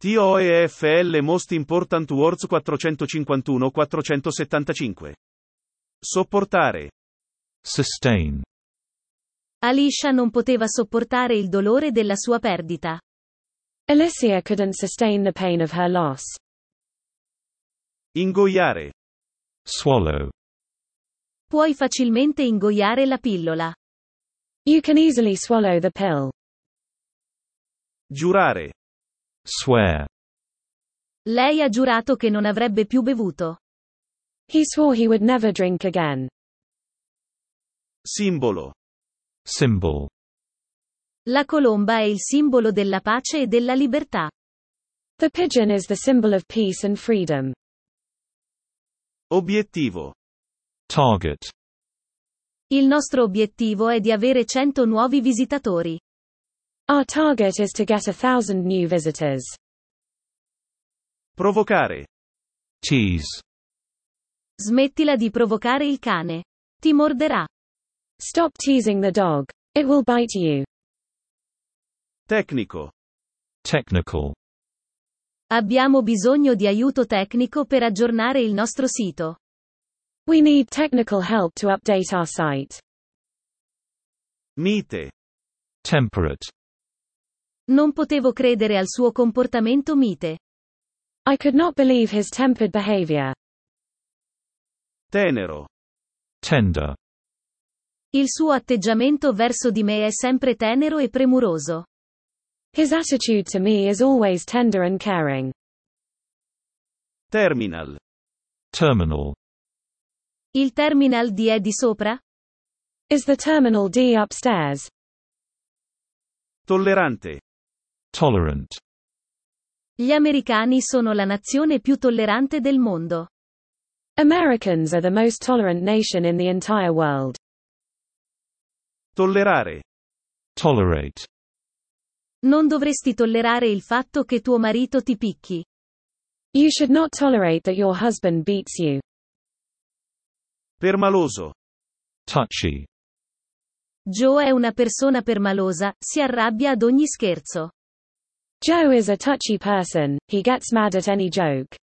TOEFL Most Important Words 451-475. Sopportare. Sustain. Alicia non poteva sopportare il dolore della sua perdita. Alicia couldn't sustain the pain of her loss. Ingoiare. Swallow. Puoi facilmente ingoiare la pillola. You can easily swallow the pill. Giurare. Swear. Lei ha giurato che non avrebbe più bevuto. He swore he would never drink again. Simbolo. Symbol. La colomba è il simbolo della pace e della libertà. The pigeon is the symbol of peace and freedom. Obiettivo. Target. Il nostro obiettivo è di avere 100 nuovi visitatori. Our target is to get 1,000 new visitors. Provocare. Tease. Smettila di provocare il cane. Ti morderà. Stop teasing the dog. It will bite you. Tecnico. Technical. Abbiamo bisogno di aiuto tecnico per aggiornare il nostro sito. We need technical help to update our site. Mite. Temperate. Non potevo credere al suo comportamento mite. I could not believe his tempered behavior. Tenero. Tender. Il suo atteggiamento verso di me è sempre tenero e premuroso. His attitude to me is always tender and caring. Terminal. Terminal. Il terminal D è di sopra? Is the terminal D upstairs? Tollerante. Tolerant. Gli americani sono la nazione più tollerante del mondo. Americans are the most tolerant nation in the entire world. Tollerare. Tolerate. Non dovresti tollerare il fatto che tuo marito ti picchi. You should not tolerate that your husband beats you. Permaloso. Touchy. Joe è una persona permalosa, si arrabbia ad ogni scherzo. Joe is a touchy person, he gets mad at any joke.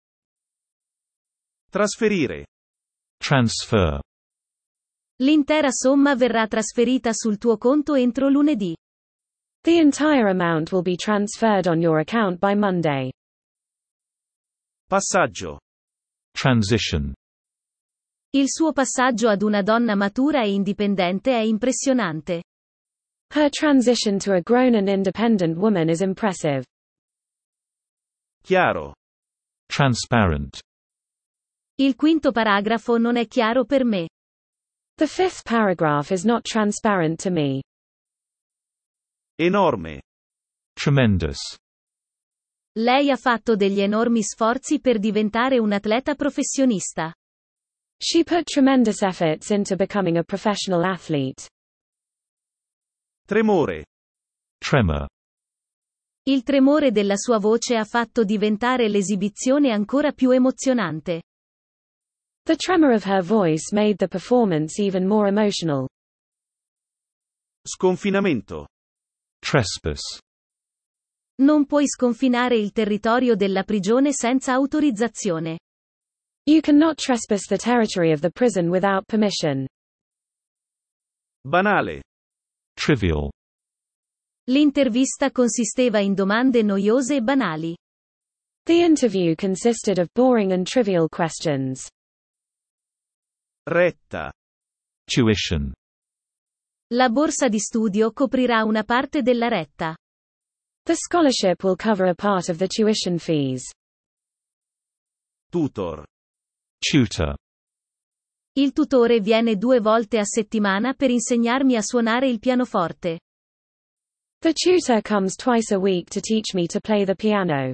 Trasferire. Transfer. L'intera somma verrà trasferita sul tuo conto entro lunedì. The entire amount will be transferred on your account by Monday. Passaggio. Transition. Il suo passaggio ad una donna matura e indipendente è impressionante. Her transition to a grown and independent woman is impressive. Chiaro. Transparent. Il quinto paragrafo non è chiaro per me. The fifth paragraph is not transparent to me. Enorme. Tremendous. Lei ha fatto degli enormi sforzi per diventare un atleta professionista. She put tremendous efforts into becoming a professional athlete. Tremore. Tremor. Il tremore della sua voce ha fatto diventare l'esibizione ancora più emozionante. The tremor of her voice made the performance even more emotional. Sconfinamento. Trespass. Non puoi sconfinare il territorio della prigione senza autorizzazione. You cannot trespass the territory of the prison without permission. Banale. Trivial. L'intervista consisteva in domande noiose e banali. The interview consisted of boring and trivial questions. Retta. Tuition. La borsa di studio coprirà una parte della retta. The scholarship will cover a part of the tuition fees. Tutor. Tutor. Il tutore viene 2 volte a settimana per insegnarmi a suonare il pianoforte. The tutor comes twice a week to teach me to play the piano.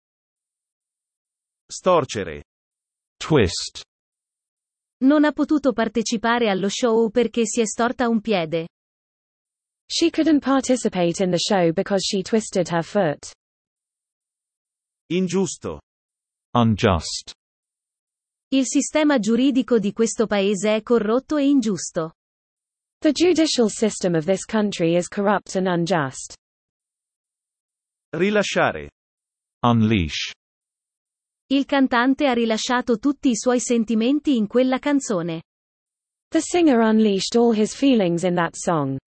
Storcere. Twist. Non ha potuto partecipare allo show perché si è storta un piede. She couldn't participate in the show because she twisted her foot. Ingiusto. Unjust. Il sistema giuridico di questo paese è corrotto e ingiusto. The judicial system of this country is corrupt and unjust. Rilasciare. Unleash. Il cantante ha rilasciato tutti i suoi sentimenti in quella canzone. The singer unleashed all his feelings in that song.